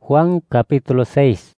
Juan capítulo 6.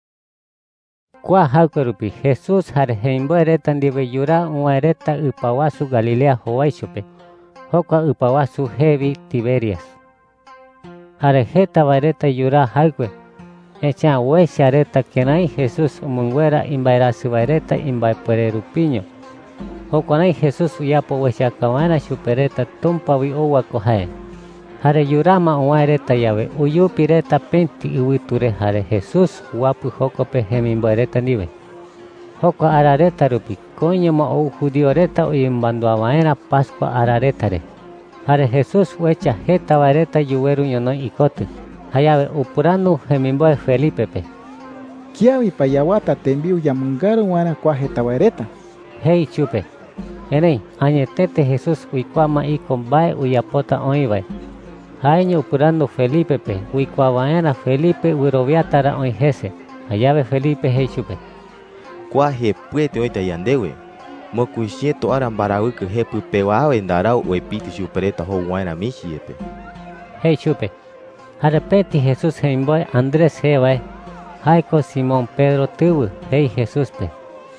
Kua haukerupi Jesús jare heimboereta ndive yura uaereta Ipawasu Galilea hovaishope. Jokua Ipawasu hevi Tiberias. Jare jeta vaereta yura haikue. Echa hueshareta kenai Jesús umunguera imbaerasi vaereta imbaepuererupiño. Jokuanai Jesús uyapo hueshakavaera supereta tumpavi owakojae. Jare yurama uaereta yave uyupireta penti iwiture jare Jesús wapu jokope hemimboereta ndive. Jokua arareta rupi koñoma ou judioreta uyimbanduavaera Pascua araretare. Jare Jesús uecha jeta vaereta yuweru ñonoi ikoty. Hayave upuranu hemimboe Felipepe. Kiavi payawata tembiu yamungaru wana kua jeta vaereta. Hei chupe. Enei añetete Jesús uikuama iko mbae uyapota oivae. Jaeño upurando Felipepe uikuavaera Felipe uiroviatara oijese. Hayave Felipe hei chupe. Kua jepuete oita yandewe. Mokuxieto arambarawike jepu pewawe ndarau uepiti chupereta howaena mishiepe. Hei chupe. Jarepeti Jesús heimboe Andrés jevae. Jaiko Simón Pedro tuvu hei Jesúspe.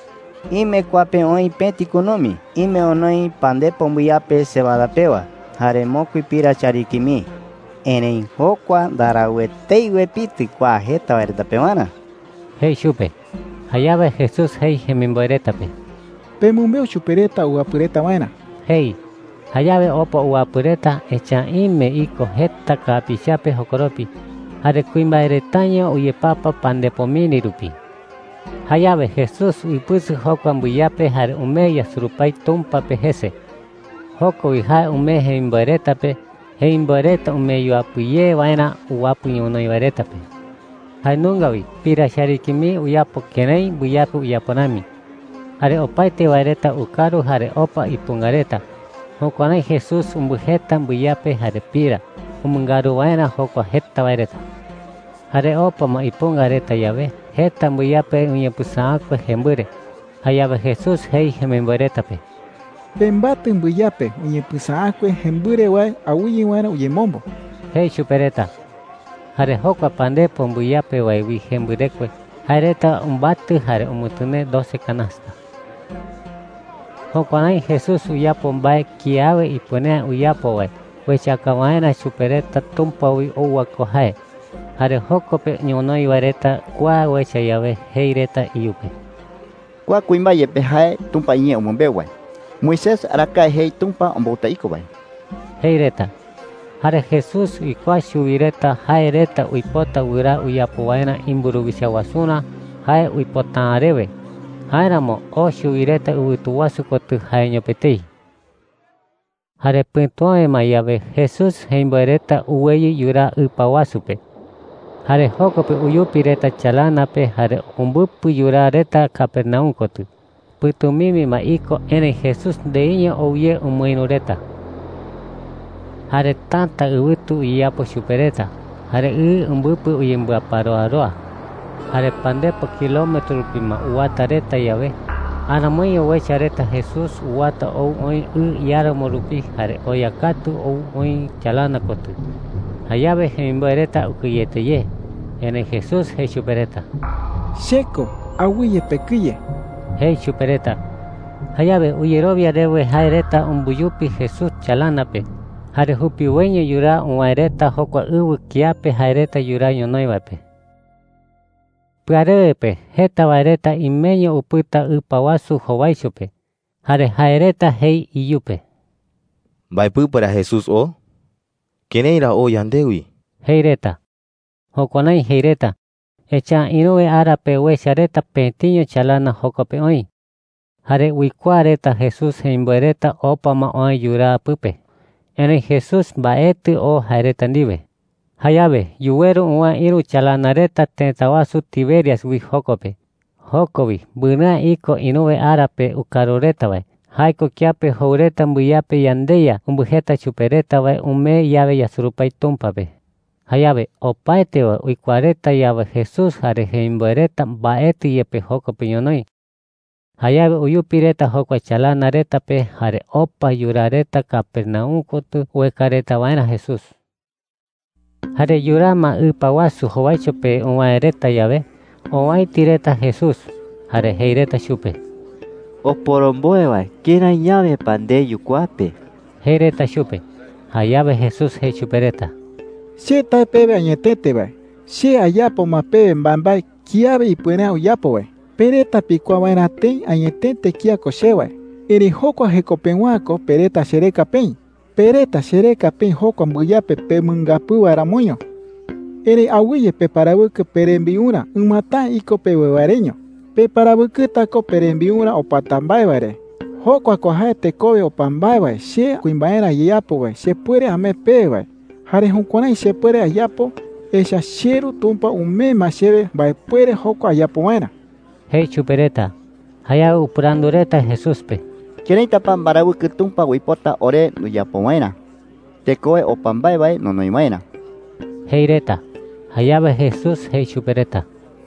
Ime kuape oi peti kunomi. Ime onoi pandepo mbuyape cebadapewa. Jare mokui pira charikimi. Enei hokua darawetei wepiti kua jeta vaereta pewana. Hei chupe. Hayave Jesús hei hemimboeretape. Pemumbeu chupereta uapureta vaina. Hei. Hayave opo uapureta echa ime iko jeta kapichape jokoropi. Jare kuimbaeretaño uyepapa pandepomini rupi. Hayave Jesús uipusu jokua mbuyape jare umeya surupai tumpape jese. Joko uijae ume heimboeretape. Heimboereta umeyuapuye vaina uapu ñonoivaretape. Hainungawi pira sharikimi uyapo kenei mbuyape uyaponami. Jare opaite vaereta ukaru jare opa ipungareta. Jokuanai Jesús umbujeta mbuyape jare pira. Umungaru vaina jokua jeta vaereta. Jare opa ma ipungareta yave. Jeta mbuyape uñepusaakue hembure. Hayave Jesús hei hemimboeretape. Pembate mbuyape uñepusaakue hembure wae awuyi waena uyemombo. Hei chupereta. Jare jokua pandepo mbuyape wae wi hemburekue. Jareta umbatu jare umutune 12 canasta. Jokuanai Jesús uyapo mbae kiawe iponea uyapo wae. Wechakavaena chupereta tumpawi owakojae. Jare jokope ñonoi vareta kua wecha yave heireta iyupe. Kua kuimbayepe jae tumpa iñe omombeu wae. Moisés arakae hei tumpa omboutaiko wae. Heireta. Jare Jesús uikua shuvireta jaereta uipota wira uyapo vaena imburubishawasuna jae uipota arewe. Jaeramo o shuvireta uituwasu kotu jaeñopetei. Jare pintuaema yave Jesús heimboereta uweyi yura Ipawasupe. Jare jokope uyupireta chalanape jare umbupu yurareta Capernaum kotu. Putumimi ma iko ene Jesús deiño ouye umuinureta. Jare tanta uwitu uyapo supereta. Jare umbupu uyimbuaparoaroa. Jare pandepo kilometro pima uwatareta yave. Anamoyo wechareta Jesús uwata ou oi yaramorupi jare oyakatu ou oi chalana kotu. Hayave hemimboereta ukuyeteye. Ene Jesús hei chupereta. Sheko awuye pekuye. Hei chupereta. Hayave uyerovia rewe jaereta umbuyupi Jesús chalanape. Jare hupi weño yura uaereta jokua uwu kiape jaereta yura ñonoivape. Puarewepe jeta vaereta imeño uputa Ipawasu hovaishope. Jare jaereta hei iyupe. Mbaepy para Jesús o? Keneira o yandewi? Heireta. Jokuanai heireta. Echa inuwe arape wechareta petiño chalana jokope oi. Jare uikuareta Jesús heimboereta opama oi yura pupe. Ene Jesús baetu o jaereta ndive. Hayave yuweru ua iru chalanareta tentawasu Tiberias wi jokope. Jokowi buna iko inuwe arape ukaroreta wae. Haiko kiape houreta mbuyape yandeya umbujeta chupereta wae ume yave yasurupai tumpape. Hayave opaete wa uikuareta yave Jesús jare heimboereta baetu yepe jokope ñonoi. Hayave uyupireta jokua chalanaretape jare opa yurareta Capernaum kotu uekareta vaena Jesús. Hare yurama upawasu howaichope onwaereta yave, onwaitireta Jesús, hare heireta chupe. Oporomboevae, kira llave pande yukuape. Heireta chupe, hayave Jesús hechupereta. Se tae pebe añetete vai. Se ayapo ma pebe mbambai kiabe ipuena uyapo vai. Pereta pikua vaina ten añetete kia koshe vai. Eri hokwa hekopenwako pereta xereka pen. Pereta xereka pen hokwa mbuyape pe mungapu varamuño. Eri awiye pe parabuke perembiuna umata iko pe wevareño. Pe parabuke tako perembiuna opatambai vare. Hokwa kohae tekobe opambai vai. Se kuimbaera yapo vai. Se puede ame pe vai. Hare hunkonai se puede ayapo. Esa sheru tumpa ume mashebe vai puede hokwa ayapo vaina. Hei chupereta, haya upurandureta Jesús pe. Kireita pan barabuke tumpa wipota ore nuyapomaina. Tekoe opambai bai no noimaina. Heireta, hayave Jesús hei chupereta.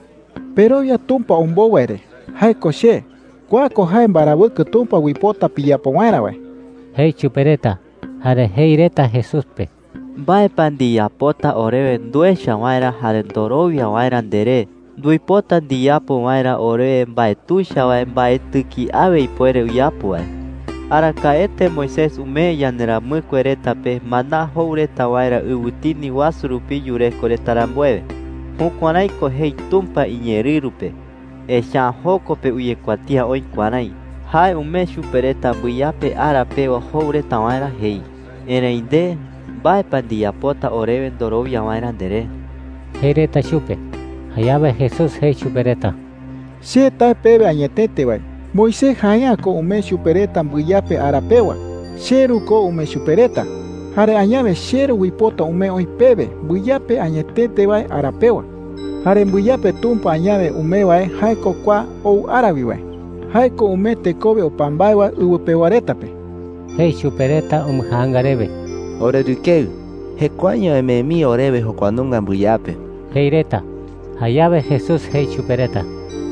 Pero ya tumpa umbo were. Hai koshe. Kwako hai barabuke tumpa wipota piyapo vaina vai. Hei chupereta, hare heireta Jesús pe. Bae pandilla pota oreve duesha waira harendorovia waira dere. Duipota diapo waira oreve bae tusha wae bae tuki ave ipuere uyapo wae. Arakaete Moisés ume yanera muereta pe mana houreta waira ubutini wasurupi yureko retarambueve. Hukuanai kohei tumpa iñerirupe. Esha hoko pe uyekuatia oi kuanai. Hai ume supereta buyape arape o houreta waira hei. Ereinde bae pandilla pota oreve dorovia waira dere. Heireta chupe, hayave Jesús hei chupereta. Se tae pebe añetete vai. Moisés haya ko ume supereta mbuyape arapewa. Sheru ko ume supereta. Hare añave sheru wipota ume oi pebe. Mbuyape añetete vai arapewa. Hare mbuyape tumpa añave ume vai haiko kwa ou arabi vai. Haiko ume tekobe opambai vai uwepewaretape. Hei chupereta hangarebe. Ore dukeu, hekuaño ememi orebe hokuanunga mbuyape. Heireta, hayave Jesús hei chupereta.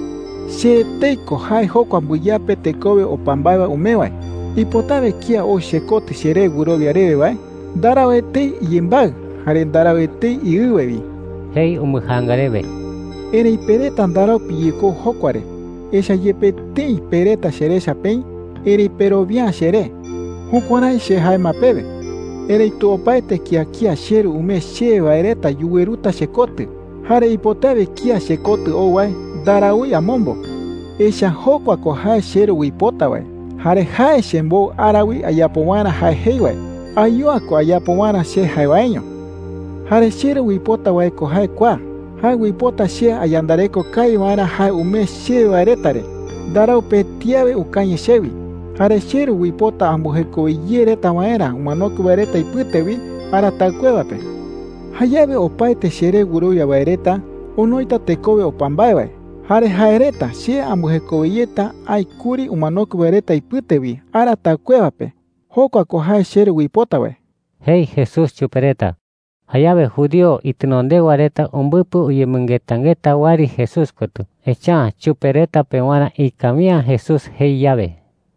Se teiko hai hokwa mbuyape tekobe opambai vai ume vai. Ipotabe kia o shekote shere gurovia rebe vai. Darawe te yimbag. Hare darawe te iuwevi. Hei hangarebe. Ere pereta darao piyeko hokware. Esa yepe te pereta shere shapen. Ere pero bien shere. Hukuanai she hai mapebe. Ere tu opaete kia sheru ume she vaereta yuweruta shekote. Hare ipotabe kia shekote o vai. Daraui amombo. Esa hokwa ko hai sheru wipota vai. Hare hai shembo arawi ayapowana hai hei vai. Ayua ko ayapowana she hai vaeño. Hare sheru wipota vai ko hai kwa. Hai wipota she ayandareko kai wana hai ume she vaeretare. Darau petiave ukañe shevi. Hare sheru wipota ambujeko yereta vaera umanoku vaereta iputevi para takuevape. Hayave opaite shere guruya vaereta onoita tekobe opambai vai. Hare haereta she ambujeko yeta aikuri umanoku vaereta iputevi ara takuevape. Hokwa ko hai sheru wipota vai. Hei Jesús chupereta. Hayave judío itinonde wareta umbupu uyemungetangeta wari Jesús kotu. Echa chupereta pewana ikamia Jesús hei yave.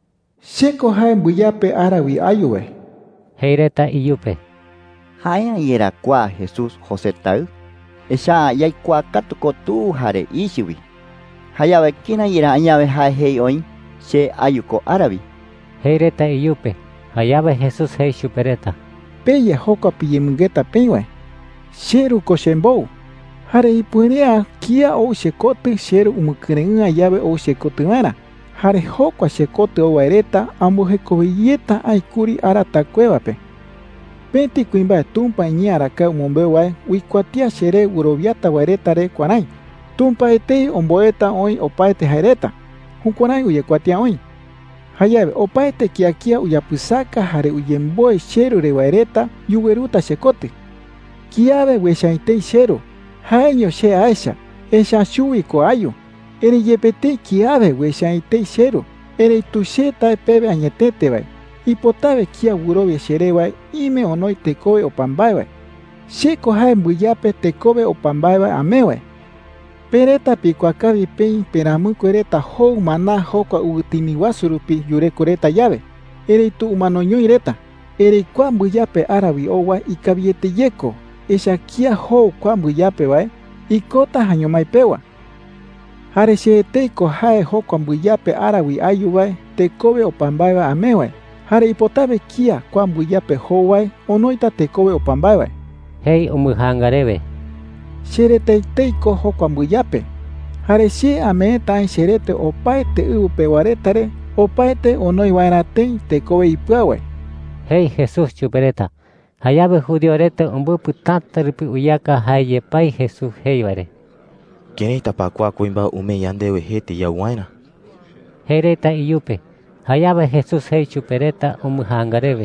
Sheko hai mbuyape arawi ayuwe. Heireta iyupe. Haya yera kwa Jesús José tau. Esha yai kwa katuko tu hare ishiwi. Hayawe kina yera añave hai hei oin. She ayuko arabi. Heireta iyupe. Hayave Jesús hei chupereta. Peye hokwa piyemungeta penwe. Sheru koshembou. Hare ipurea kia o shekote sheru umukerenga yave o shekote mana. Hare hokwa shekote o vaereta ambujeko billeta aikuri ara takuevape. Penti kuimba tumpa iñaraka umombe wae wikuatia shere uroviata vaereta re kuanai. Tumpa etei omboeta oi opaete jaereta. Hukuanai uyekuatia oi. Hayabe opaete kia uyapusaka hare uyemboe sheru re vaereta yuweruta shekote. Kiabe weshaitei sheru. Haeño she aesha. Esha shui ko ayu. Ere yepete kiabe weshaitei sheru. Ere tushe tae pebe añetete vai. Ipotabe kia gurovia shere vai. Ime onoi tekobe opambai vai. Sheko hae mbuyape tekobe opambai vai ame vai. Pereta pikuakabi pei peramuko ereta hou mana hokwa ugutimi wasurupi yureko reta llave. Ere tu umanoño ireta. Ere kwa mbuyape arabi owa ikabiete yeko. esa kia ho kwambu yape wae ikota hañomai pewa. Hare she teiko hae ho kwambu yape arawi ayu wae tekobe opambai wae ame wae. Hare ipotabe kia kwambu yape ho wae onoita tekobe opambai wae. Hei umuhangarebe. Shere teiko ho kwambu yape. Hare she ame tain sherete opaete ubu pewaretare opaete onoi waeratei tekobe ipua wae. Hei Jesús chupereta. Hayabe judiorete umbupu tataripi uyaka hayepai Jesús heibare. Kene tapakua kuimba ume yandewe hete ya waina. Heireta iyupe. Hayabe Jesús hei chupereta umuhangarebe.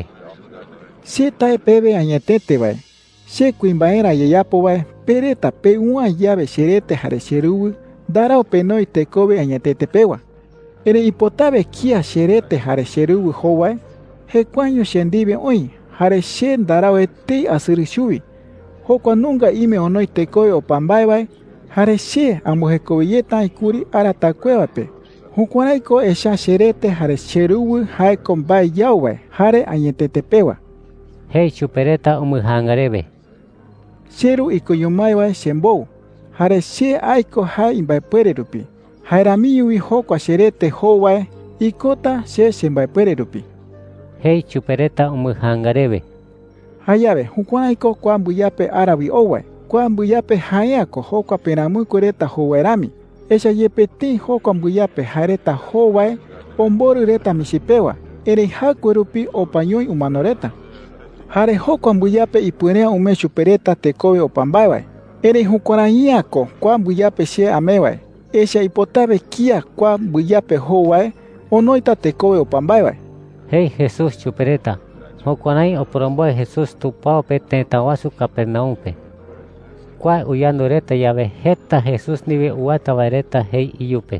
Se tae pebe añetete wae. Se kuimbaera yayapo wae pereta pe una llave sherete hare sherubu darao penoi tekobe añetete pewa. Ere ipotabe kia sherete hare sherubu ho wae hekuaño shendibe oi. Hare shen darao eti asiri shubi. Hokwa nunga ime onoi tekoe opambai bai. Hare she amuhekobilleta ikuri aratakuevape. Hukwaraiko esha sherete hare sherubu hae kombai yau bai. Hare añetetepewa. Hei chupereta umuhangarebe. Sheru ikoyumai bai shembou. Hare she aiko hae imbaipuere rupi. Haeramiui hokwa sherete ho bai. Ikota she shembaipuere rupi. Hei chupereta umuhangarebe. Hayabe, hukwanaiko kwambu yape arabi owae. Kwambu yape haeako hokwa peramuiko reta howaerami. Esha yepeti hokwambu yape hareta howae omboru reta misipewa. Ere hakuerupi opañoi umanoreta. Hare hokwambu yape ipuerea ume chupereta tekobe opambaiwae. Ere hukwanayiako kwambu yape she amewae. Esha ipotabe kia kwambu yape howae onoita tekobe opambaiwae. Hei Jesús chupereta. Hokuanai oporomboe Jesús tupao pe tentawasu Capernaumpe. Kwa uyandoreta yabe heta Jesús nibe uata vaireta hei iyupe.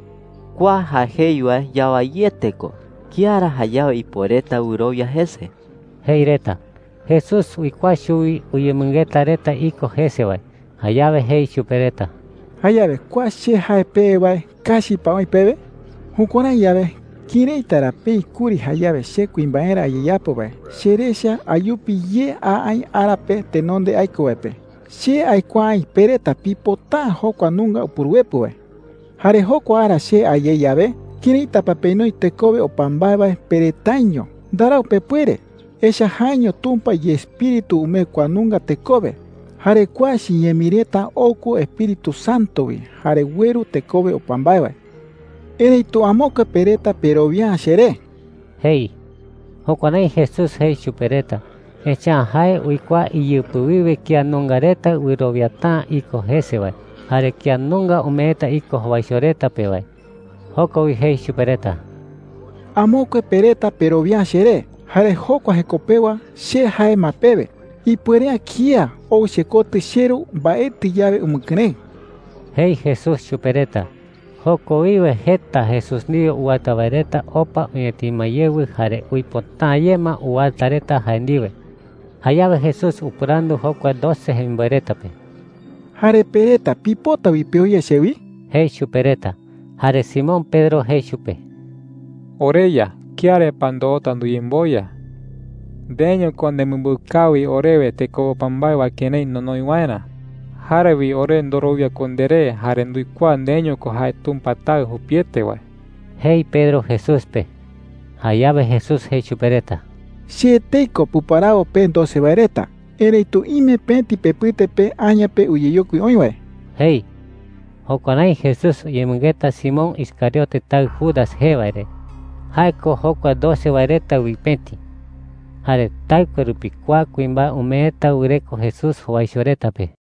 Kwa hajeyua yabayeteko. Kiara hayao iporeta urovia jese. Hei reta. Jesús uikwa shui uyemungeta reta iko jese vai. Hayabe hei chupereta. Hayabe kwa she hae pebe vai kashi paoi pebe. Hukuanai yabe kireitara pe kuri hayabe she kuimbaera ayayapo bai. Sheresha ayupi ye ai arape tenonde aiko wepe. She aikwai pereta pipo ta hokwa nunga upuruepo bai. Hare hokwa ara she ayayabe kireita papenoi tekobe opambai bai peretaño. Darao pepuere. Esha haño tumpa y espíritu ume kwa nunga tekobe. Hare kwa shi yemireta oku espíritu santo bai. Hare weru tekobe opambai bai. Ere tu amoka pereta pero bien shere. Hei. Hokuanai Jesús hei chupereta. Echa hae uikwa iyupuvive kia nungareta uiroviata iko jese vai. Hare kia nunga umeeta iko hovaishoreta pe vai. Hokowi hei chupereta. Amoka pereta pero bien shere. Hare hokwa hekopewa she hae mapebe. Y puerea kia ou shekote sheru baeti llave umukene. Hei Jesús chupereta. Hoko iwe heta Jesús niyo uatavareta opa uyetimayewi hare uipotayema uatareta haendiwe. Hayabe Jesús upurando hokwa 12 hembaretape. Hare pereta pipota wipeuye shewi. Hei chupereta. Hare Simón Pedro hei chupe. Oreya, kiare pandota nduyemboya. Deño konde mumbukawi orewe teko pambai wa kenei nonoiwaina. Harevi ore ndorovia kondere hare nduikwa deño ko hae tumpatag hupiete wa. Hei Pedro Jesús pe. Hayabe Jesús hei chupereta. She teiko puparao pe 12 vareta. Ere tu ime penti pepite pe aña pe uyeyokui oiwe. Hei. Hokuanai Jesús uyemungeta Simón Iscariote tag Judas hevaire. Haiko hokwa 12 vareta wipenti. Hare taiko rupi kwa kuimba umeeta ureko Jesús hovaishoreta pe.